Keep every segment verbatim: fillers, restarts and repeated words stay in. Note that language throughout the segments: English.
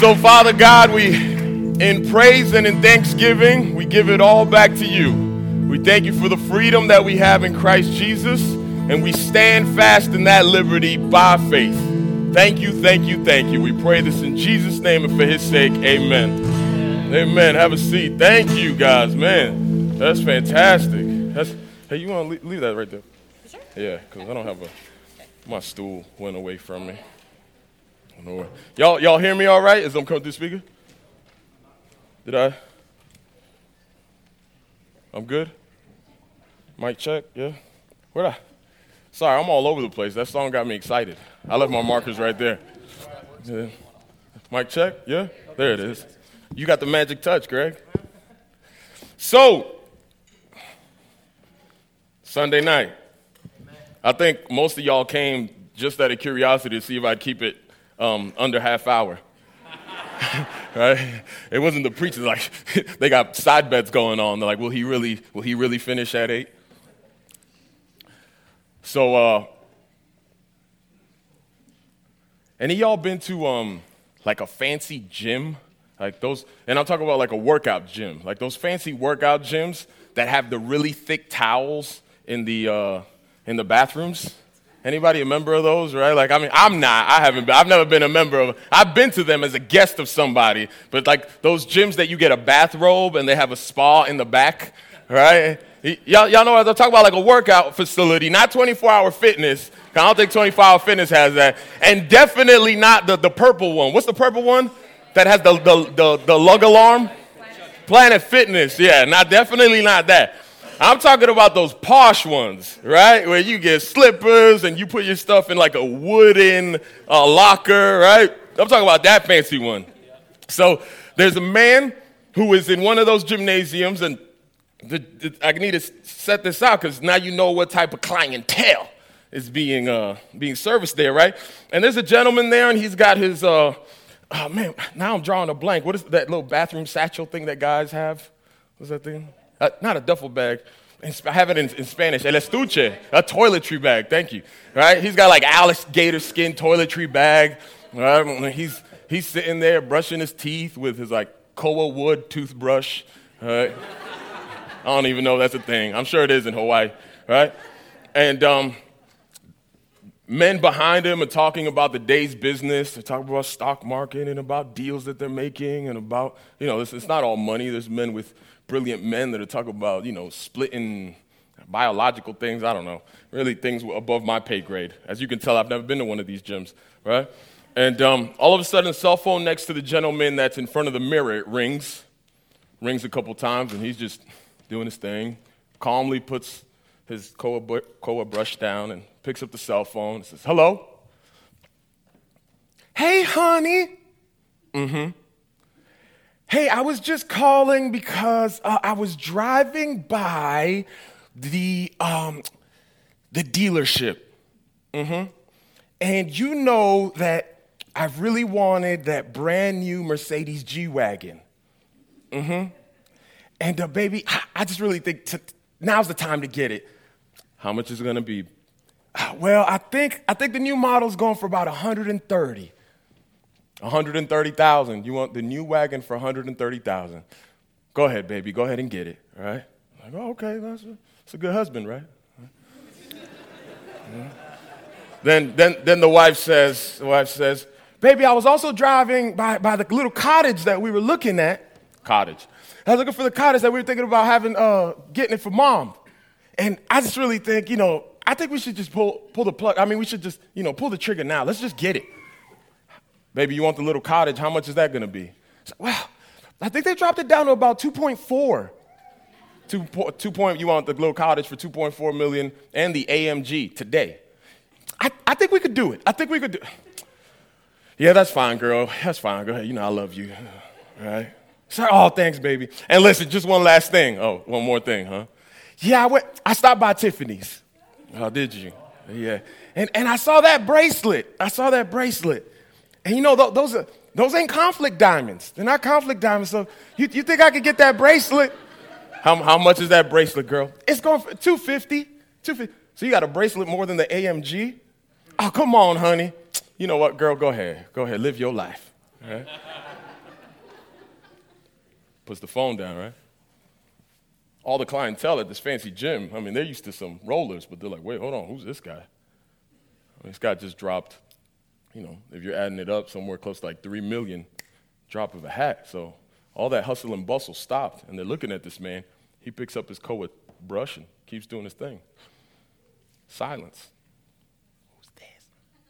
So, Father God, we, in praise and in thanksgiving, we give it all back to you. We thank you for the freedom that we have in Christ Jesus, and we stand fast in that liberty by faith. Thank you, thank you, thank you. We pray this in Jesus' name and for his sake, amen. Amen. Amen. Have a seat. Thank you, guys. Man, that's fantastic. That's, hey, you want to leave, leave that right there? Sure. Yeah, because I don't have a, my stool went away from me. Y'all, y'all hear me all right? Is I'm coming through the speaker? Did I? I'm good? Mic check, yeah? Where'd I? Sorry, I'm all over the place. That song got me excited. I left my markers right there. Yeah. Mic check, yeah? There it is. You got the magic touch, Greg. So, Sunday night. I think most of y'all came just out of curiosity to see if I'd keep it Um, under half hour, right? It wasn't the preachers like they got side bets going on. They're like, will he really, will he really finish at eight? So, uh, any of y'all been to um, like a fancy gym, like those? And I'm talking about like a workout gym, like those fancy workout gyms that have the really thick towels in the uh, in the bathrooms. Anybody a member of those, right? Like, I mean, I'm not. I haven't been. I've never been a member of. I've been to them as a guest of somebody. But, like, those gyms that you get a bathrobe and they have a spa in the back, right? Y- y'all, y'all know what I'm talking about, like a workout facility, not twenty-four hour fitness. I don't think twenty-four hour fitness has that. And definitely not the, the purple one. What's the purple one that has the, the, the, the lug alarm? Planet Fitness. Yeah, not definitely not that. I'm talking about those posh ones, right? Where you get slippers and you put your stuff in like a wooden uh, locker, right? I'm talking about that fancy one. So there's a man who is in one of those gymnasiums, and the, the, I need to set this out because now you know what type of clientele is being uh, being serviced there, right? And there's a gentleman there, and he's got his, uh, oh man, now I'm drawing a blank. What is that little bathroom satchel thing that guys have? What's that thing? Uh, not a duffel bag. I have it in, in Spanish. El estuche, a toiletry bag. Thank you. Right? He's got like alligator skin toiletry bag. Right? He's he's sitting there brushing his teeth with his like koa wood toothbrush. Right? I don't even know if that's a thing. I'm sure it is in Hawaii. Right? And um, men behind him are talking about the day's business. They're talking about stock market and about deals that they're making and about, you know, it's, it's not all money. There's men with brilliant men that are talking about, you know, splitting biological things. I don't know. Really things above my pay grade. As you can tell, I've never been to one of these gyms, right? And um, all of a sudden, a cell phone next to the gentleman that's in front of the mirror, it rings. Rings a couple times, and he's just doing his thing. Calmly puts his koa, bu- koa brush down and picks up the cell phone and says, hello? Hey, honey. Mm-hmm. Hey, I was just calling because uh, I was driving by the um, the dealership. Mm-hmm. And you know that I really wanted that brand new Mercedes G-Wagon. Mm-hmm. And uh, baby, I, I just really think t- now's the time to get it. How much is it going to be? Uh, well, I think I think the new model's going for about one hundred thirty. one hundred thirty thousand dollars. You want the new wagon for one hundred thirty thousand dollars. Go ahead, baby. Go ahead and get it, all right? Like, oh, okay, that's a, that's a good husband, right? Yeah. Then, then, then the wife says, the wife says, baby, I was also driving by, by the little cottage that we were looking at. Cottage. I was looking for the cottage that we were thinking about having, uh, getting it for mom. And I just really think, you know, I think we should just pull, pull the plug. I mean, we should just, you know, pull the trigger now. Let's just get it. Baby, you want the little cottage? How much is that going to be? So, well, I think they dropped it down to about two point four. Two, two point, you want the little cottage for two point four million dollars and the A M G today. I, I think we could do it. I think we could do it. Yeah, that's fine, girl. That's fine. Go ahead. You know I love you. All right? So, oh, thanks, baby. And listen, just one last thing. Oh, one more thing, huh? Yeah, I went. I stopped by Tiffany's. Oh, did you? Yeah. And and I saw that bracelet. I saw that bracelet. And you know, th- those are those ain't conflict diamonds. They're not conflict diamonds. So you, you think I could get that bracelet? How how much is that bracelet, girl? It's going for two hundred fifty dollars. two hundred fifty dollars. So you got a bracelet more than the A M G? Oh, come on, honey. You know what, girl? Go ahead. Go ahead. Live your life. All right? Puts the phone down, right? All the clientele at this fancy gym, I mean, they're used to some rollers, but they're like, wait, hold on, who's this guy? I mean, this guy just dropped, you know, if you're adding it up, somewhere close to like three million, drop of a hat. So all that hustle and bustle stopped, and they're looking at this man. He picks up his coat brush and keeps doing his thing. Silence. Who's this?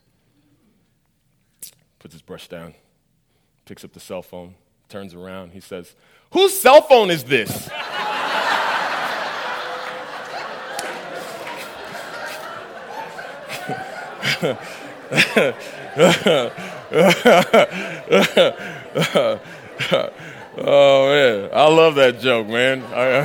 Puts his brush down, picks up the cell phone, turns around. He says, whose cell phone is this? Oh, man. I love that joke, man. I,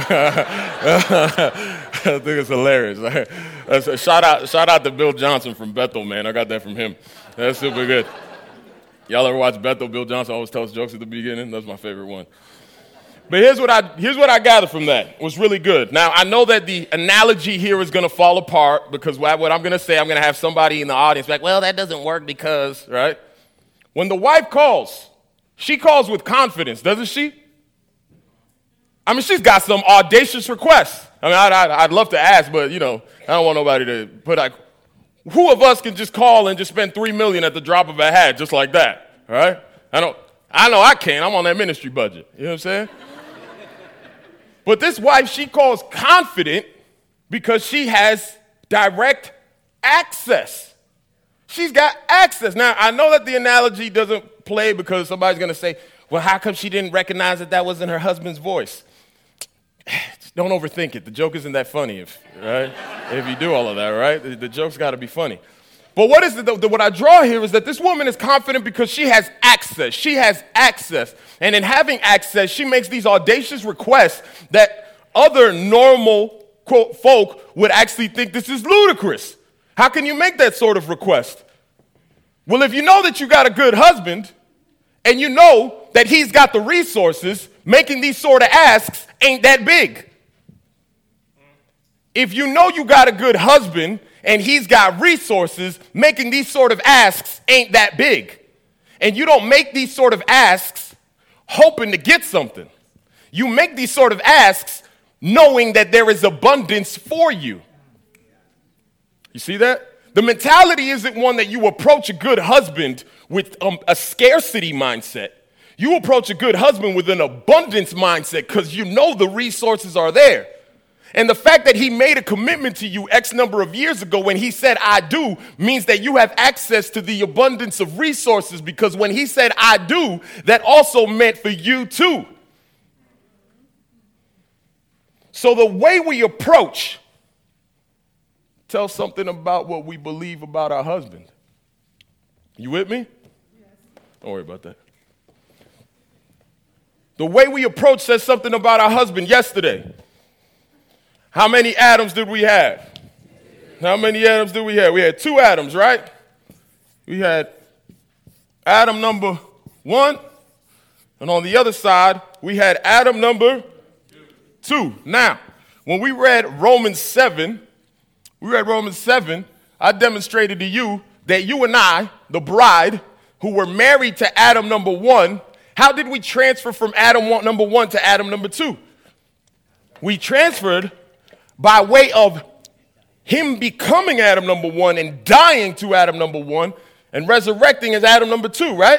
I think it's hilarious. That's a shout out, shout out to Bill Johnson from Bethel, man. I got that from him. That's super good. Y'all ever watch Bethel? Bill Johnson always tells jokes at the beginning. That's my favorite one. But here's what I here's what I gathered from that. It was really good. Now, I know that the analogy here is going to fall apart because what I'm going to say, I'm going to have somebody in the audience be like, well, that doesn't work because, right? When the wife calls, she calls with confidence, doesn't she? I mean, she's got some audacious requests. I mean, I'd, I'd, I'd love to ask, but, you know, I don't want nobody to put like, who of us can just call and just spend three million dollars at the drop of a hat just like that, right? I don't, I know I can't. I'm on that ministry budget. You know what I'm saying? But this wife, she calls confident because she has direct access. She's got access. Now, I know that the analogy doesn't play because somebody's going to say, well, how come she didn't recognize that that wasn't her husband's voice? Just don't overthink it. The joke isn't that funny, if right? If you do all of that, right? The, the joke's got to be funny. But what is it? The, the, what I draw here is that this woman is confident because she has access. She has access. And in having access, she makes these audacious requests that other normal, quote, folk would actually think this is ludicrous. How can you make that sort of request? Well, if you know that you got a good husband and you know that he's got the resources, making these sort of asks ain't that big. If you know you got a good husband and he's got resources, making these sort of asks ain't that big. And you don't make these sort of asks hoping to get something. You make these sort of asks knowing that there is abundance for you. You see that? The mentality isn't one that you approach a good husband with um, a scarcity mindset. You approach a good husband with an abundance mindset because you know the resources are there. And the fact that he made a commitment to you X number of years ago when he said, I do, means that you have access to the abundance of resources because when he said, I do, that also meant for you too. So the way we approach tells something about what we believe about our husband. You with me? Yes. Don't worry about that. The way we approach says something about our husband. Yesterday, how many Adams did we have? How many Adams did we have? We had two Adams, right? We had Adam number one, and on the other side, we had Adam number two. Now, when we read Romans seven, we read Romans seven, I demonstrated to you that you and I, the bride, who were married to Adam number one, how did we transfer from Adam one, number one to Adam number two? We transferred by way of him becoming Adam number one and dying to Adam number one and resurrecting as Adam number two, right?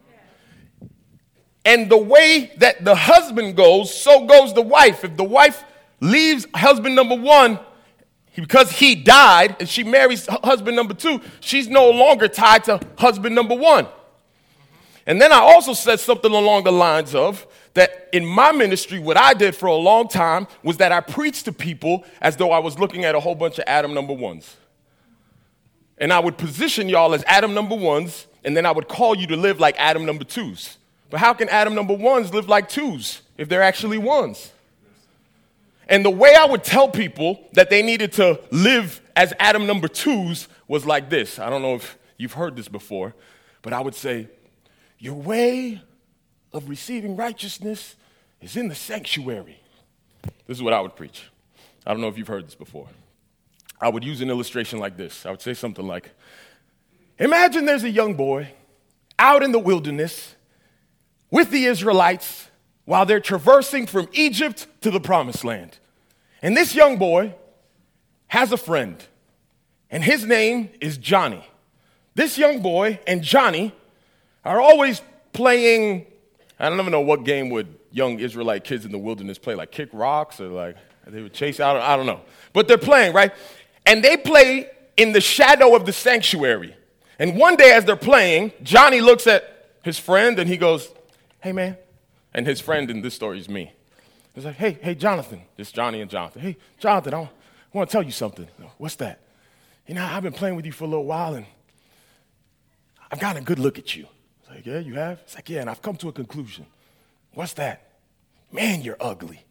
And the way that the husband goes, so goes the wife. If the wife leaves husband number one, because he died, and she marries husband number two, she's no longer tied to husband number one. And then I also said something along the lines of that in my ministry, what I did for a long time was that I preached to people as though I was looking at a whole bunch of Adam number ones. And I would position y'all as Adam number ones, and then I would call you to live like Adam number twos. But how can Adam number ones live like twos if they're actually ones? And the way I would tell people that they needed to live as Adam number twos was like this. I don't know if you've heard this before, but I would say, your way of receiving righteousness is in the sanctuary. This is what I would preach. I don't know if you've heard this before. I would use an illustration like this. I would say something like, imagine there's a young boy out in the wilderness with the Israelites while they're traversing from Egypt to the promised land. And this young boy has a friend, and his name is Johnny. This young boy and Johnny are always playing, I don't even know what game would young Israelite kids in the wilderness play, like kick rocks or like they would chase out, I don't know. But they're playing, right? And they play in the shadow of the sanctuary. And one day as they're playing, Johnny looks at his friend and he goes, hey, man. And his friend in this story is me. He's like, hey, hey, Jonathan. It's Johnny and Jonathan. Hey, Jonathan, I want to tell you something. What's that? You know, I've been playing with you for a little while and I've gotten a good look at you. It's like, yeah, you have? It's like, yeah, and I've come to a conclusion. What's that? Man, you're ugly.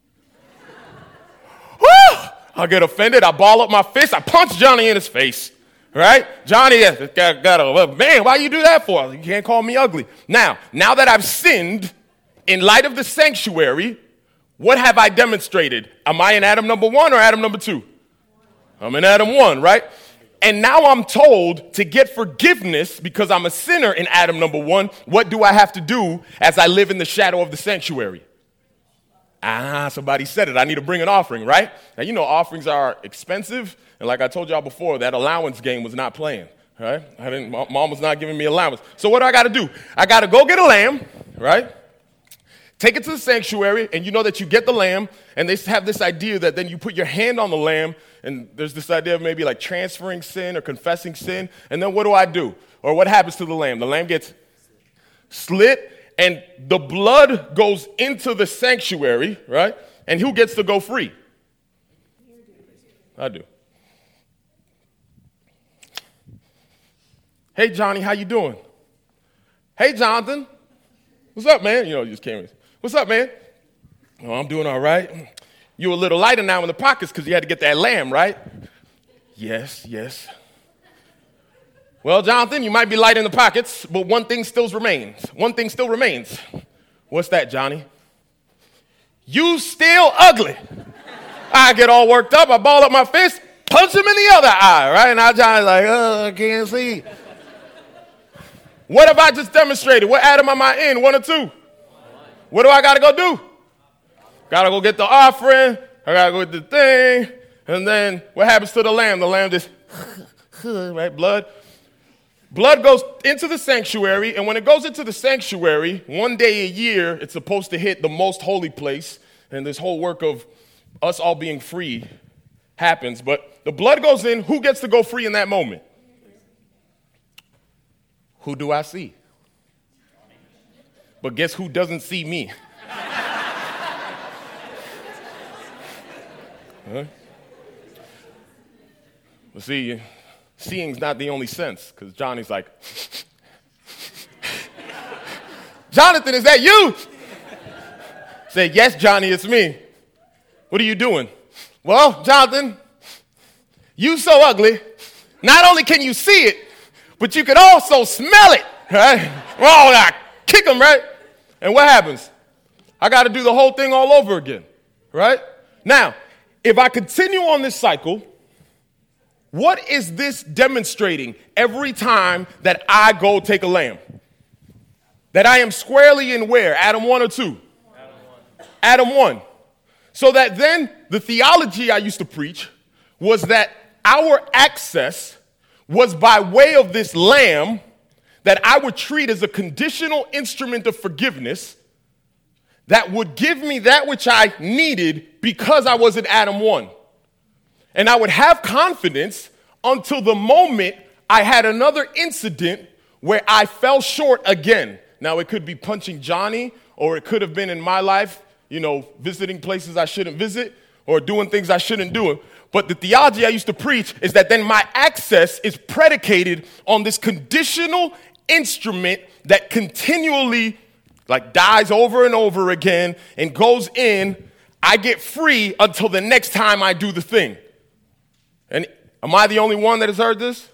Woo! I get offended. I ball up my fist. I punch Johnny in his face. Right? Johnny got, got a, man, why you do that for? You can't call me ugly. Now, now that I've sinned, in light of the sanctuary, what have I demonstrated? Am I in Adam number one or Adam number two? I'm in Adam one, right? And now I'm told to get forgiveness because I'm a sinner in Adam number one. What do I have to do as I live in the shadow of the sanctuary? Ah, somebody said it. I need to bring an offering, right? Now, you know offerings are expensive. And like I told y'all before, that allowance game was not playing, right? I didn't, mom was not giving me allowance. So what do I got to do? I got to go get a lamb, right? Take it to the sanctuary, and you know that you get the lamb, and they have this idea that then you put your hand on the lamb, and there's this idea of maybe like transferring sin or confessing sin, and then what do I do? Or what happens to the lamb? The lamb gets slit, and the blood goes into the sanctuary, right? And who gets to go free? I do. Hey, Johnny, how you doing? Hey, Jonathan. What's up, man? You know, you just came in. What's up, man? Oh, I'm doing all right. You're a little lighter now in the pockets because you had to get that lamb, right? Yes, yes. Well, Jonathan, you might be light in the pockets, but one thing still remains. One thing still remains. What's that, Johnny? You still ugly. I get all worked up. I ball up my fist, punch him in the other eye, right? And now Johnny's like, oh, I can't see. What have I just demonstrated? What Adam am I in? One or two? What do I got to go do? Got to go get the offering. I got to go get the thing. And then what happens to the lamb? The lamb just, right, blood. Blood goes into the sanctuary. And when it goes into the sanctuary, one day a year, it's supposed to hit the most holy place. And this whole work of us all being free happens. But the blood goes in. Who gets to go free in that moment? Who do I see? But guess who doesn't see me? Huh? Well, see, seeing's not the only sense, because Johnny's like, Jonathan, is that you? Say, yes, Johnny, it's me. What are you doing? Well, Jonathan, you so ugly, not only can you see it, but you can also smell it, right? Oh, I kick him, right? And what happens? I got to do the whole thing all over again, right? Now, if I continue on this cycle, what is this demonstrating every time that I go take a lamb? That I am squarely in where? Adam one or two? Adam one. Adam one. So that then the theology I used to preach was that our access was by way of this lamb that I would treat as a conditional instrument of forgiveness that would give me that which I needed because I was in Adam one. And I would have confidence until the moment I had another incident where I fell short again. Now, it could be punching Johnny, or it could have been in my life, you know, visiting places I shouldn't visit or doing things I shouldn't do. But the theology I used to preach is that then my access is predicated on this conditional instrument that continually like dies over and over again and goes in. I get free until the next time I do the thing. And am I the only one that has heard this?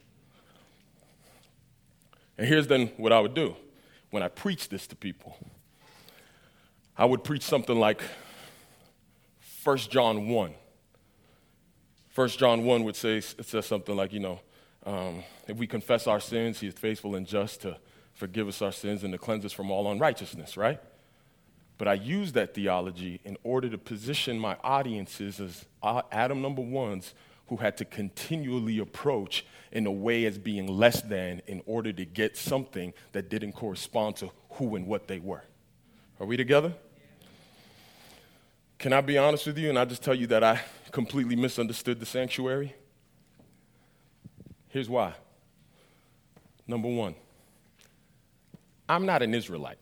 And here's then what I would do when I preach this to people. I would preach something like First John one. First John one would say, it says something like, you know, um, if we confess our sins, he is faithful and just to forgive us our sins and to cleanse us from all unrighteousness, right? But I use that theology in order to position my audiences as Adam number ones who had to continually approach in a way as being less than in order to get something that didn't correspond to who and what they were. Are we together? Can I be honest with you and I just tell you that I completely misunderstood the sanctuary? Here's why. Number one, I'm not an Israelite.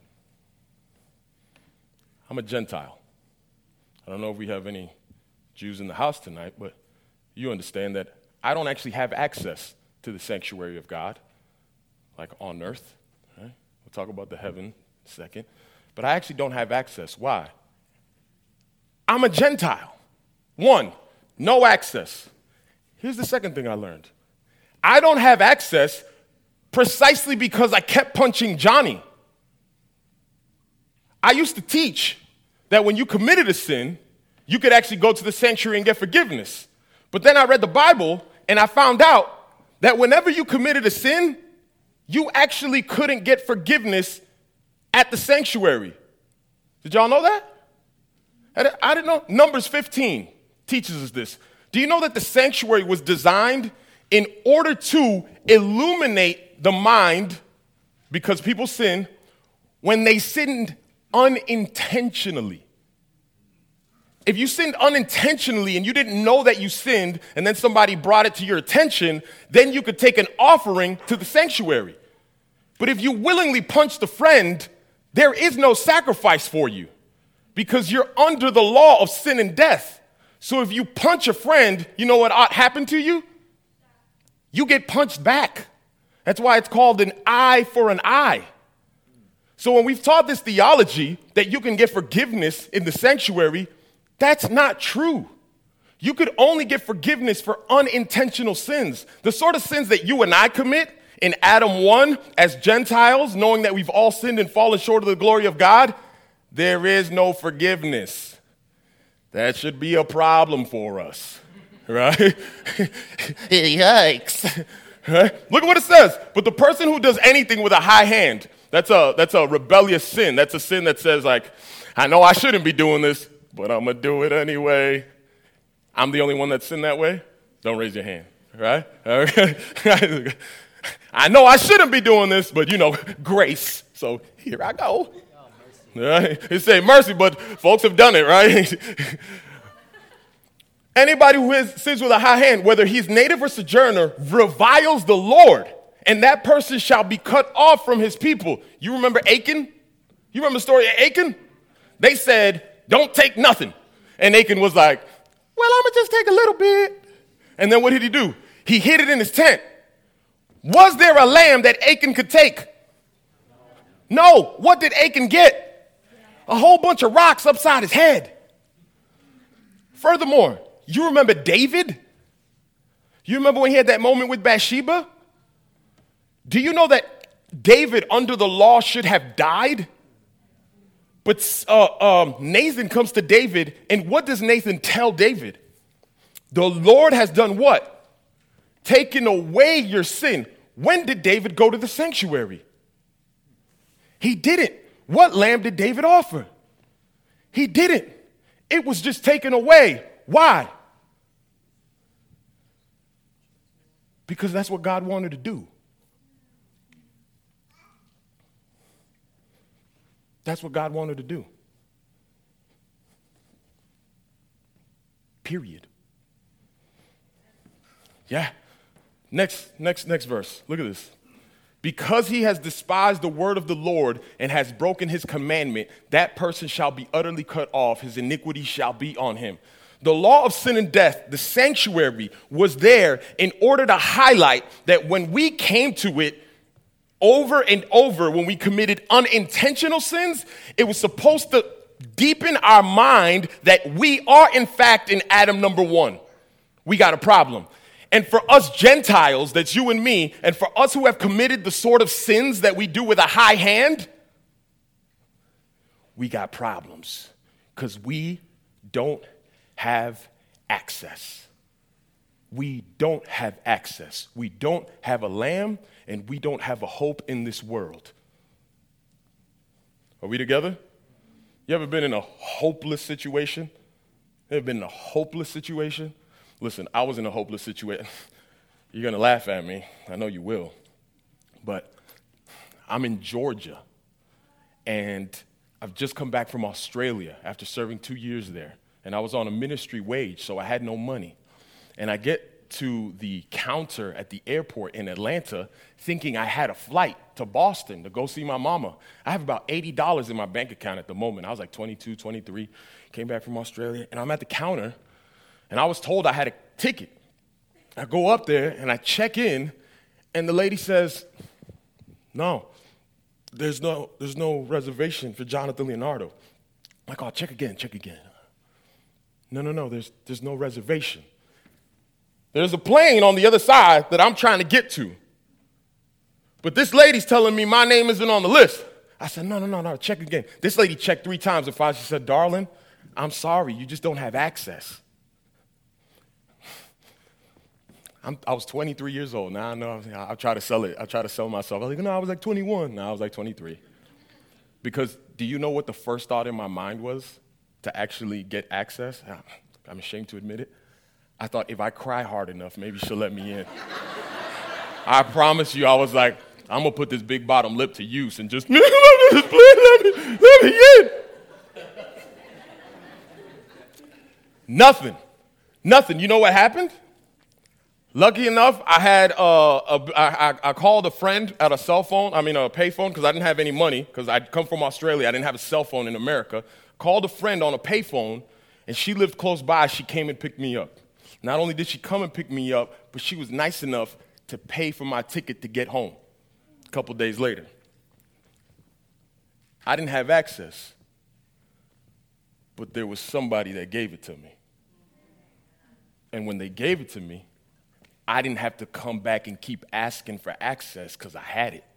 I'm a Gentile. I don't know if we have any Jews in the house tonight, but you understand that I don't actually have access to the sanctuary of God, like on earth. Right? We'll talk about the heaven in a second. But I actually don't have access. Why? I'm a Gentile. One, no access. Here's the second thing I learned. I don't have access precisely because I kept punching Johnny. I used to teach that when you committed a sin, you could actually go to the sanctuary and get forgiveness. But then I read the Bible and I found out that whenever you committed a sin, you actually couldn't get forgiveness at the sanctuary. Did y'all know that? I didn't know. Numbers fifteen teaches us this. Do you know that the sanctuary was designed in order to illuminate the mind, because people sin, when they sinned unintentionally? If you sinned unintentionally and you didn't know that you sinned, and then somebody brought it to your attention, then you could take an offering to the sanctuary. But if you willingly punched a friend, there is no sacrifice for you because you're under the law of sin and death. So if you punch a friend, you know what ought happen to you? You get punched back. That's why it's called an eye for an eye. So when we've taught this theology that you can get forgiveness in the sanctuary, that's not true. You could only get forgiveness for unintentional sins. The sort of sins that you and I commit in Adam one as Gentiles, knowing that we've all sinned and fallen short of the glory of God, there is no forgiveness. That should be a problem for us, right? Yikes. Right? Look at what it says. But the person who does anything with a high hand, that's a, that's a rebellious sin. That's a sin that says, like, I know I shouldn't be doing this, but I'm going to do it anyway. I'm the only one that's sinned that way? Don't raise your hand, right? Okay. I know I shouldn't be doing this, but, you know, grace. So here I go. Right? It say mercy, but folks have done it, right? Anybody who is, sins with a high hand, whether he's native or sojourner, reviles the Lord, and that person shall be cut off from his people. You remember Achan? You remember the story of Achan? They said, don't take nothing. And Achan was like, well, I'm going to just take a little bit. And then what did he do? He hid it in his tent. Was there a lamb that Achan could take? No. What did Achan get? A whole bunch of rocks upside his head. Furthermore, you remember David? You remember when he had that moment with Bathsheba? Do you know that David, under the law, should have died? But uh, um, Nathan comes to David, and what does Nathan tell David? The Lord has done what? Taken away your sin. When did David go to the sanctuary? He didn't. What lamb did David offer? He didn't. It was just taken away. Why? Because that's what God wanted to do. That's what God wanted to do. Period. Yeah. Next, next, next verse. Look at this. Because he has despised the word of the Lord and has broken his commandment, that person shall be utterly cut off. His iniquity shall be on him. The law of sin and death, the sanctuary, was there in order to highlight that when we came to it over and over, when we committed unintentional sins, it was supposed to deepen our mind that we are, in fact, in Adam number one. We got a problem. And for us Gentiles, that's you and me, and for us who have committed the sort of sins that we do with a high hand, we got problems because we don't have access. We don't have access. We don't have a lamb, and we don't have a hope in this world. Are we together? You ever been in a hopeless situation? You ever been in a hopeless situation? Listen, I was in a hopeless situation. You're going to laugh at me. I know you will. But I'm in Georgia, and I've just come back from Australia after serving two years there. And I was on a ministry wage, so I had no money. And I get to the counter at the airport in Atlanta thinking I had a flight to Boston to go see my mama. I have about eighty dollars in my bank account at the moment. I was like twenty-two, twenty-three, came back from Australia, and I'm at the counter, and I was told I had a ticket. I go up there, and I check in, and the lady says, no, there's no, there's no reservation for Jonathan Leonardo. I'm like, oh, check again, check again. No, no, no, there's, there's no reservation. There's a plane on the other side that I'm trying to get to. But this lady's telling me my name isn't on the list. I said, no, no, no, no, check again. This lady checked three times, and finally she said, darling, I'm sorry, you just don't have access. I'm, I was twenty-three years old. Now I know, I, I try to sell it. I try to sell myself. I was like, no, I was like twenty-one. Now I was like twenty-three. Because do you know what the first thought in my mind was to actually get access? I'm ashamed to admit it. I thought if I cry hard enough, maybe she'll let me in. I promise you, I was like, I'm going to put this big bottom lip to use and just, please let me, let me in. Nothing. Nothing. You know what happened? Lucky enough, I had uh, a, I, I called a friend at a cell phone, I mean a pay phone, because I didn't have any money, because I'd come from Australia. I didn't have a cell phone in America. Called a friend on a pay phone, and she lived close by. She came and picked me up. Not only did she come and pick me up, but she was nice enough to pay for my ticket to get home a couple days later. I didn't have access, but there was somebody that gave it to me. And when they gave it to me, I didn't have to come back and keep asking for access because I had it.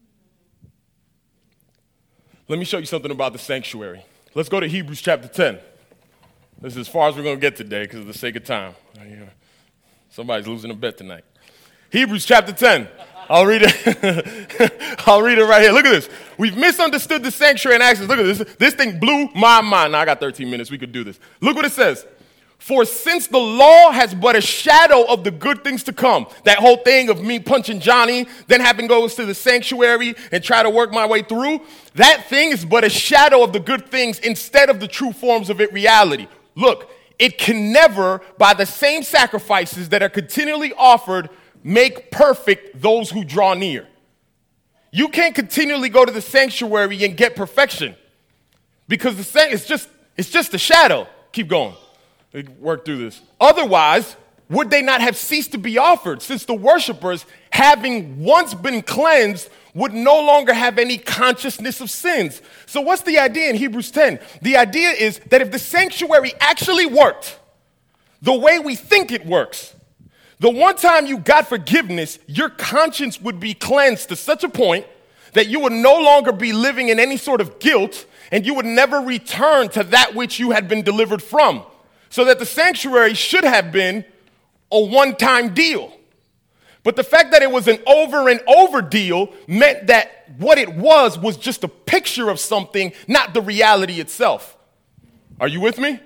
Let me show you something about the sanctuary. Let's go to Hebrews chapter ten. This is as far as we're going to get today because of the sake of time. Somebody's losing a bet tonight. Hebrews chapter ten. I'll read it. I'll read it right here. Look at this. We've misunderstood the sanctuary and access. Look at this. This thing blew my mind. Now I got thirteen minutes. We could do this. Look what it says. For since the law has but a shadow of the good things to come, that whole thing of me punching Johnny, then having to go to the sanctuary and try to work my way through, that thing is but a shadow of the good things instead of the true forms of it reality. Look, it can never, by the same sacrifices that are continually offered, make perfect those who draw near. You can't continually go to the sanctuary and get perfection because the san- it's just it's just a shadow. Keep going. We work through this. Otherwise, would they not have ceased to be offered, since the worshipers, having once been cleansed, would no longer have any consciousness of sins? So what's the idea in Hebrews ten? The idea is that if the sanctuary actually worked the way we think it works, the one time you got forgiveness, your conscience would be cleansed to such a point that you would no longer be living in any sort of guilt, and you would never return to that which you had been delivered from. So that the sanctuary should have been a one-time deal. But the fact that it was an over and over deal meant that what it was was just a picture of something, not the reality itself. Are you with me?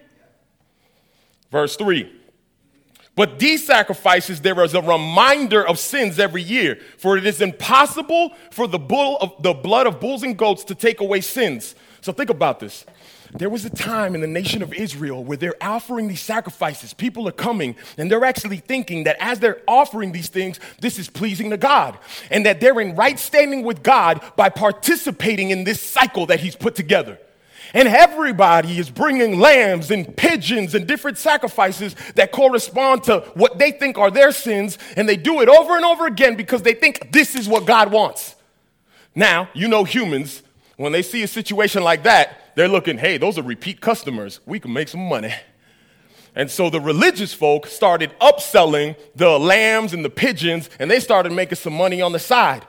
Verse three. But these sacrifices, there is a reminder of sins every year, for it is impossible for the bull of the blood of bulls and goats to take away sins. So think about this. There was a time in the nation of Israel where they're offering these sacrifices. People are coming, and they're actually thinking that as they're offering these things, this is pleasing to God, and that they're in right standing with God by participating in this cycle that he's put together. And everybody is bringing lambs and pigeons and different sacrifices that correspond to what they think are their sins, and they do it over and over again because they think this is what God wants. Now, you know humans, when they see a situation like that, they're looking, hey, those are repeat customers. We can make some money. And so the religious folk started upselling the lambs and the pigeons, and they started making some money on the side.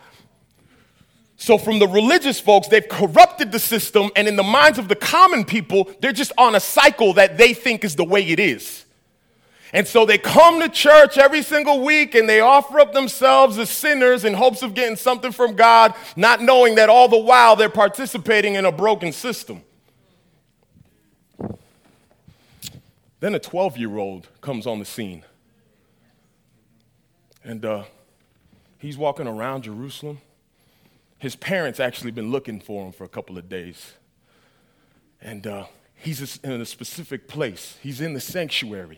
So from the religious folks, they've corrupted the system, and in the minds of the common people, they're just on a cycle that they think is the way it is. And so they come to church every single week and they offer up themselves as sinners in hopes of getting something from God, not knowing that all the while they're participating in a broken system. Then a twelve-year-old comes on the scene. And uh, he's walking around Jerusalem. His parents actually been looking for him for a couple of days. And uh, he's in a specific place. He's in the sanctuary.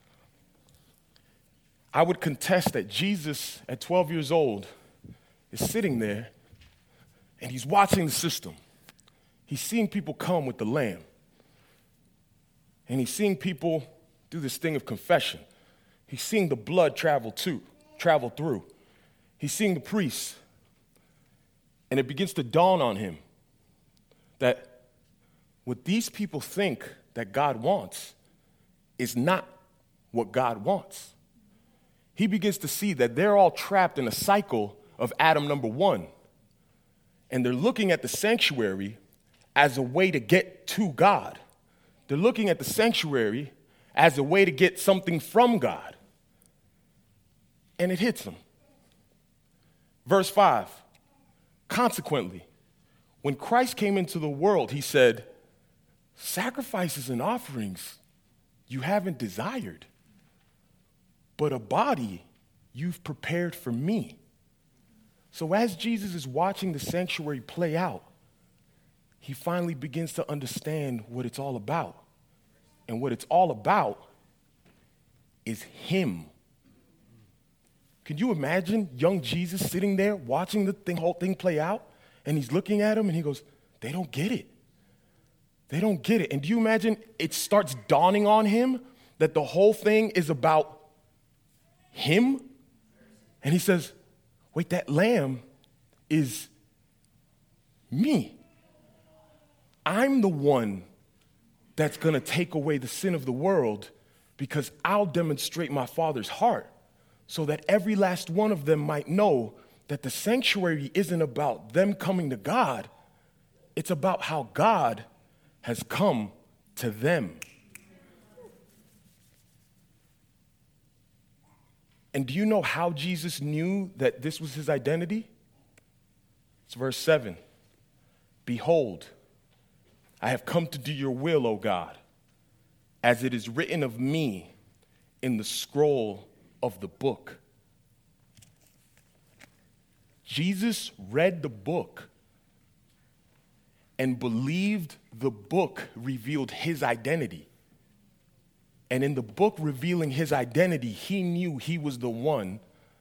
I would contest that Jesus, at twelve years old, is sitting there, and he's watching the system. He's seeing people come with the lamb. And he's seeing people do this thing of confession. He's seeing the blood travel to, travel through. He's seeing the priests. And it begins to dawn on him that what these people think that God wants is not what God wants. He begins to see that they're all trapped in a cycle of Adam number one. And they're looking at the sanctuary as a way to get to God. They're looking at the sanctuary as a way to get something from God. And it hits them. Verse five, consequently, when Christ came into the world, he said, sacrifices and offerings you haven't desired, but a body you've prepared for me. So as Jesus is watching the sanctuary play out, he finally begins to understand what it's all about. And what it's all about is him. Can you imagine young Jesus sitting there watching the thing, whole thing play out? And he's looking at him and he goes, they don't get it. They don't get it. And do you imagine it starts dawning on him that the whole thing is about him? And he says, wait, that lamb is me. I'm the one that's going to take away the sin of the world because I'll demonstrate my Father's heart so that every last one of them might know that the sanctuary isn't about them coming to God. It's about how God has come to them. And do you know how Jesus knew that this was his identity? It's verse seven. Behold, I have come to do your will, O God, as it is written of me in the scroll of the book. Jesus read the book and believed the book revealed his identity. And in the book revealing his identity, he knew he was the one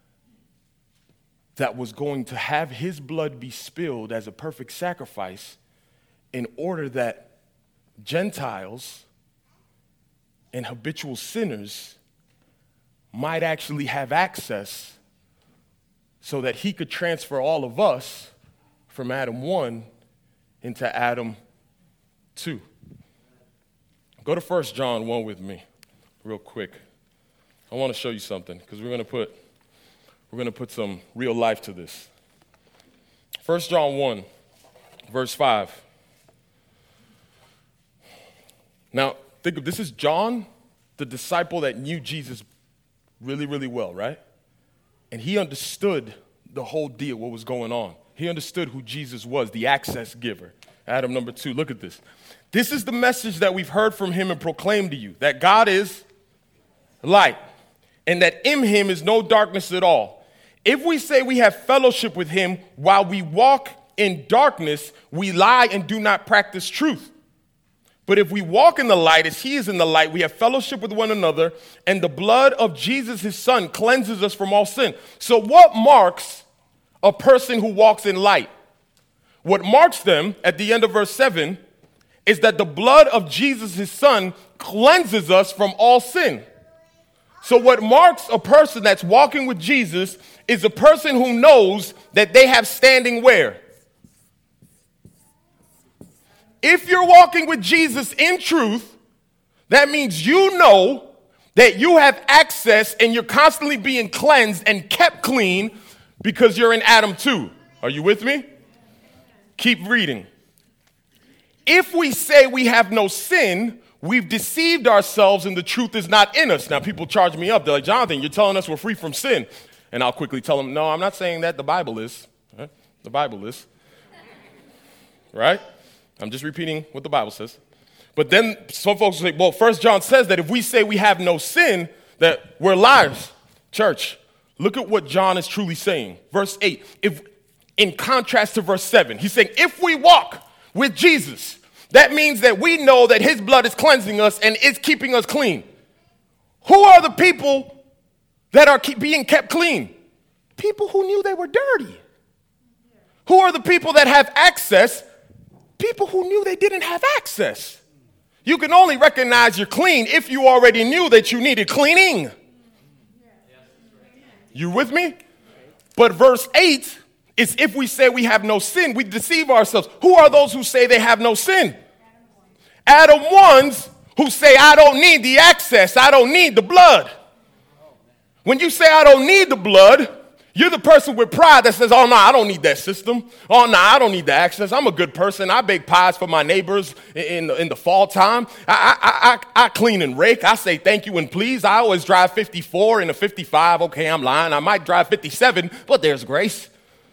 that was going to have his blood be spilled as a perfect sacrifice in order that Gentiles and habitual sinners might actually have access so that he could transfer all of us from Adam one into Adam two. Go to First John one with me real quick. I want to show you something because we're going to put we're going to put some real life to this. First John one, verse five. Now, think of this is John, the disciple that knew Jesus really, really well, right? And he understood the whole deal, what was going on. He understood who Jesus was, the access giver. Adam number two, look at this. This is the message that we've heard from him and proclaimed to you, that God is light, and that in him is no darkness at all. If we say we have fellowship with him while we walk in darkness, we lie and do not practice truth. But if we walk in the light as he is in the light, we have fellowship with one another, and the blood of Jesus, his son, cleanses us from all sin. So what marks a person who walks in light? What marks them at the end of verse seven is that the blood of Jesus, his son, cleanses us from all sin. So what marks a person that's walking with Jesus is a person who knows that they have standing where? If you're walking with Jesus in truth, that means you know that you have access and you're constantly being cleansed and kept clean because you're in Adam two. Are you with me? Keep reading. If we say we have no sin, we've deceived ourselves and the truth is not in us. Now, people charge me up. They're like, Jonathan, you're telling us we're free from sin. And I'll quickly tell them, no, I'm not saying that. The Bible is. Right? The Bible is. Right? I'm just repeating what the Bible says. But then some folks say, well, First John says that if we say we have no sin, that we're liars. Church, look at what John is truly saying. Verse eight, if, in contrast to verse seven, he's saying, if we walk with Jesus, that means that we know that his blood is cleansing us and is keeping us clean. Who are the people that are keep being kept clean? People who knew they were dirty. Who are the people that have access? People who knew they didn't have access. You can only recognize you're clean if you already knew that you needed cleaning. You with me? But verse eight is if we say we have no sin, we deceive ourselves. Who are those who say they have no sin? Adam ones who say, I don't need the access, I don't need the blood. When you say I don't need the blood, you're the person with pride that says, oh, no, I don't need that system. Oh, no, I don't need the access. I'm a good person. I bake pies for my neighbors in, in, in the fall time. I, I, I, I clean and rake. I say thank you and please. I always drive fifty-four and a fifty-five. Okay, I'm lying. I might drive fifty-seven, but there's grace.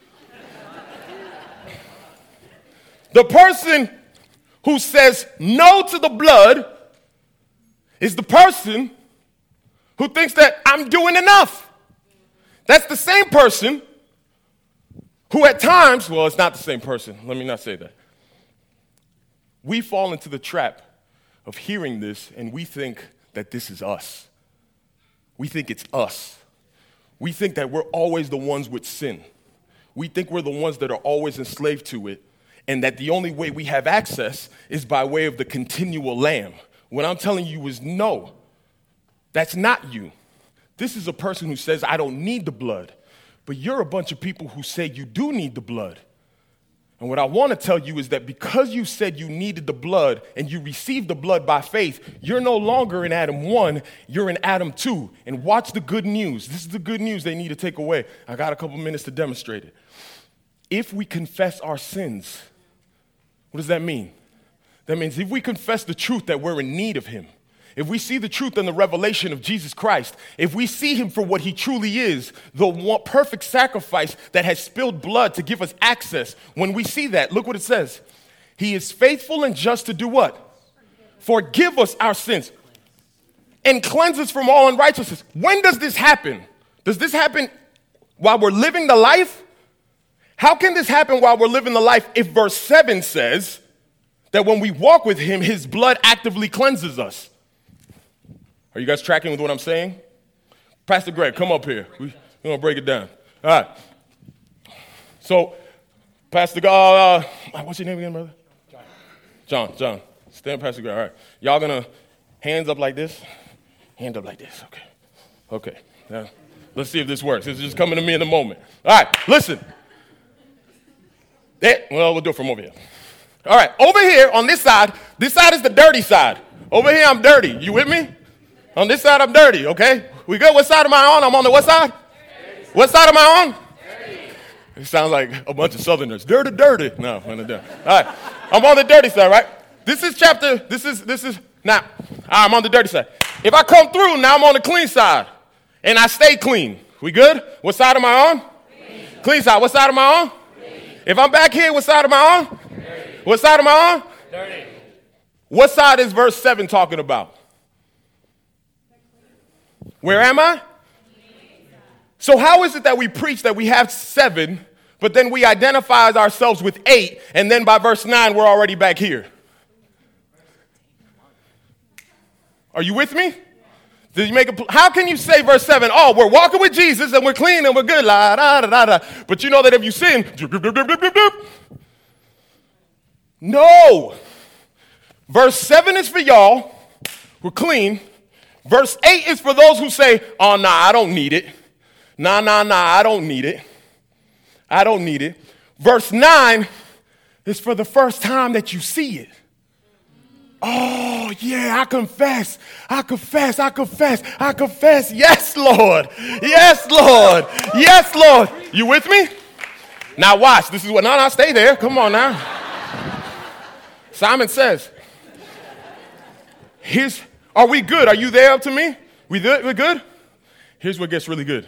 The person who says no to the blood is the person who thinks that I'm doing enough. That's the same person who at times, well, it's not the same person. Let me not say that. We fall into the trap of hearing this and we think that this is us. We think it's us. We think that we're always the ones with sin. We think we're the ones that are always enslaved to it and that the only way we have access is by way of the continual lamb. What I'm telling you is no, that's not you. This is a person who says, I don't need the blood. But you're a bunch of people who say you do need the blood. And what I want to tell you is that because you said you needed the blood and you received the blood by faith, you're no longer in Adam one, you're in Adam two. And watch the good news. This is the good news they need to take away. I got a couple minutes to demonstrate it. If we confess our sins, what does that mean? That means if we confess the truth that we're in need of him, if we see the truth in the revelation of Jesus Christ, if we see him for what he truly is, the one perfect sacrifice that has spilled blood to give us access, when we see that, look what it says. He is faithful and just to do what? Forgive us our sins and cleanse us from all unrighteousness. When does this happen? Does this happen while we're living the life? How can this happen while we're living the life if verse seven says that when we walk with him, his blood actively cleanses us? Are you guys tracking with what I'm saying? Pastor Greg, come up here. We, we're going to break it down. All right. So, Pastor, uh, what's your name again, brother? John. John, John. Stand, Pastor Greg. All right. Y'all going to hands up like this? Hand up like this. Okay. Okay. Now, let's see if this works. This is just coming to me in a moment. All right. Listen. That, well, we'll do it from over here. All right. Over here on this side, this side is the dirty side. Over here, I'm dirty. You with me? On this side, I'm dirty, okay? We good? What side am I on? I'm on the what side? Dirty. What side am I on? Dirty. It sounds like a bunch of Southerners. Dirty, dirty. No, I'm on the dirty. All right. I'm on the dirty side, right? This is chapter, this is, this is, now, I'm on the dirty side. If I come through, now I'm on the clean side. And I stay clean. We good? What side am I on? Clean, clean side. What side am I on? Clean. If I'm back here, what side am I on? Dirty. What side am I on? Dirty. What side is verse seven talking about? Where am I? So how is it that we preach that we have seven, but then we identify ourselves with eight, and then by verse nine, we're already back here? Are you with me? Did you make a, how can you say verse seven, oh, we're walking with Jesus and we're clean and we're good, la, da, da, da, da. But you know that if you sin, no. Verse seven is for y'all, we're clean. Verse eight is for those who say, oh, nah, I don't need it. Nah, nah, nah, I don't need it. I don't need it. Verse nine is for the first time that you see it. Oh, yeah, I confess. I confess. I confess. I confess. Yes, Lord. Yes, Lord. Yes, Lord. You with me? Now watch. This is what, no, no, stay there. Come on now. Simon says, here's, are we good? Are you there up to me? We good? We're good? Here's what gets really good.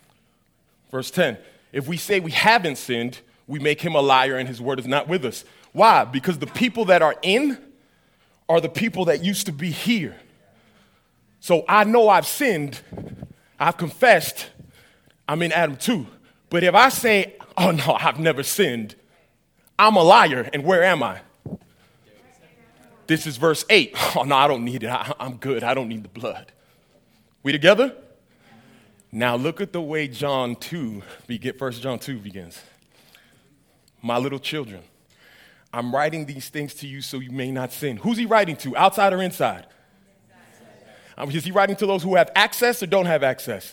Verse ten, if we say we haven't sinned, we make him a liar and his word is not with us. Why? Because the people that are in are the people that used to be here. So I know I've sinned. I've confessed. I'm in Adam too. But if I say, oh no, I've never sinned, I'm a liar. And where am I? This is verse eight. Oh no, I don't need it. I, I'm good. I don't need the blood. We together? Now look at the way John two, First John two begins. My little children, I'm writing these things to you so you may not sin. Who's he writing to, outside or inside? Um, is he writing to those who have access or don't have access?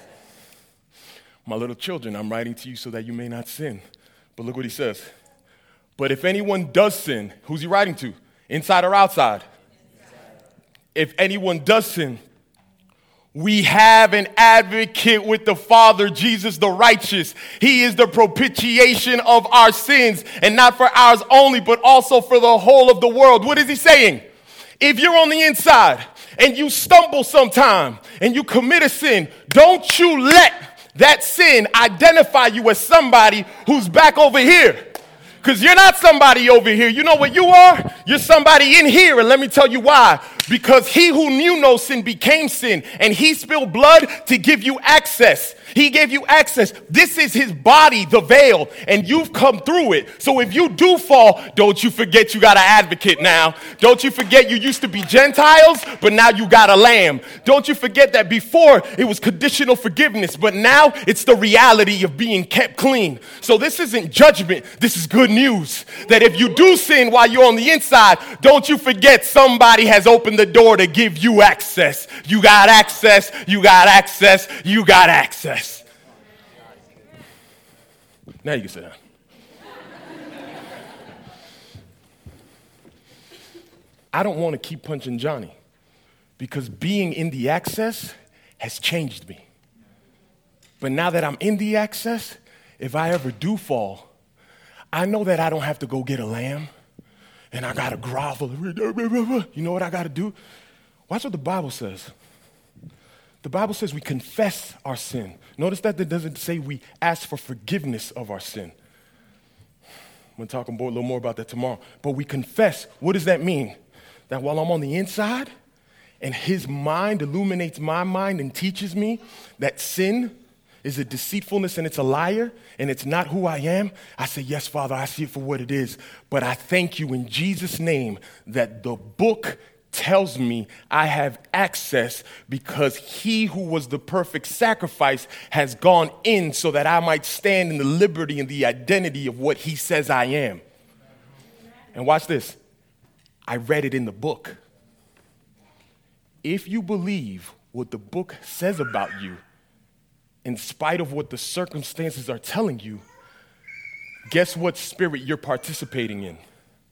My little children, I'm writing to you so that you may not sin. But look what he says. But if anyone does sin, who's he writing to? Inside or outside? If anyone does sin, we have an advocate with the Father, Jesus the righteous. He is the propitiation of our sins, and not for ours only, but also for the whole of the world. What is he saying? If you're on the inside and you stumble sometime and you commit a sin, don't you let that sin identify you as somebody who's back over here. Because you're not somebody over here. You know what you are? You're somebody in here. And let me tell you why. Because he who knew no sin became sin. And he spilled blood to give you access. He gave you access. This is his body, the veil. And you've come through it. So if you do fall, don't you forget you got an advocate now. Don't you forget you used to be Gentiles, but now you got a lamb. Don't you forget that before it was conditional forgiveness, but now it's the reality of being kept clean. So this isn't judgment. This is good news. That if you do sin while you're on the inside, don't you forget somebody has opened the door to give you access. You got access. You got access. You got access. Now you can sit down. I don't want to keep punching Johnny because being in the access has changed me. But now that I'm in the access, if I ever do fall, I know that I don't have to go get a lamb and I got to grovel. You know what I got to do? Watch what the Bible says. The Bible says we confess our sin. Notice that it doesn't say we ask for forgiveness of our sin. I'm going to talk a little more about that tomorrow. But we confess. What does that mean? That while I'm on the inside and his mind illuminates my mind and teaches me that sin is a deceitfulness and it's a liar and it's not who I am, I say, yes, Father, I see it for what it is. But I thank you in Jesus' name that the book tells me I have access because he who was the perfect sacrifice has gone in so that I might stand in the liberty and the identity of what he says I am. And watch this. I read it in the book. If you believe what the book says about you, in spite of what the circumstances are telling you, guess what spirit you're participating in?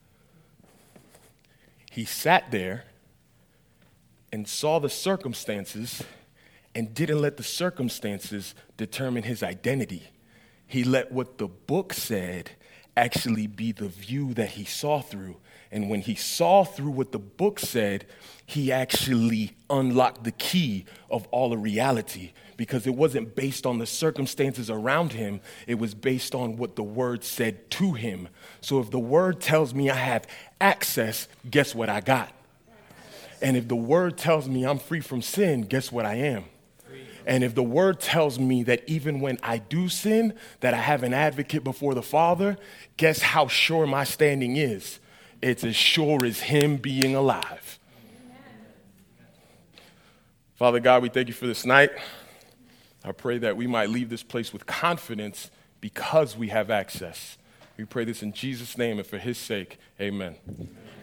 He sat there and saw the circumstances and didn't let the circumstances determine his identity. He let what the book said actually be the view that he saw through. And when he saw through what the book said, he actually unlocked the key of all of reality because it wasn't based on the circumstances around him. It was based on what the word said to him. So if the word tells me I have access, guess what I got? And if the word tells me I'm free from sin, guess what I am? And if the word tells me that even when I do sin, that I have an advocate before the Father, guess how sure my standing is? It's as sure as him being alive. Amen. Father God, we thank you for this night. I pray that we might leave this place with confidence because we have access. We pray this in Jesus' name and for his sake. Amen. Amen.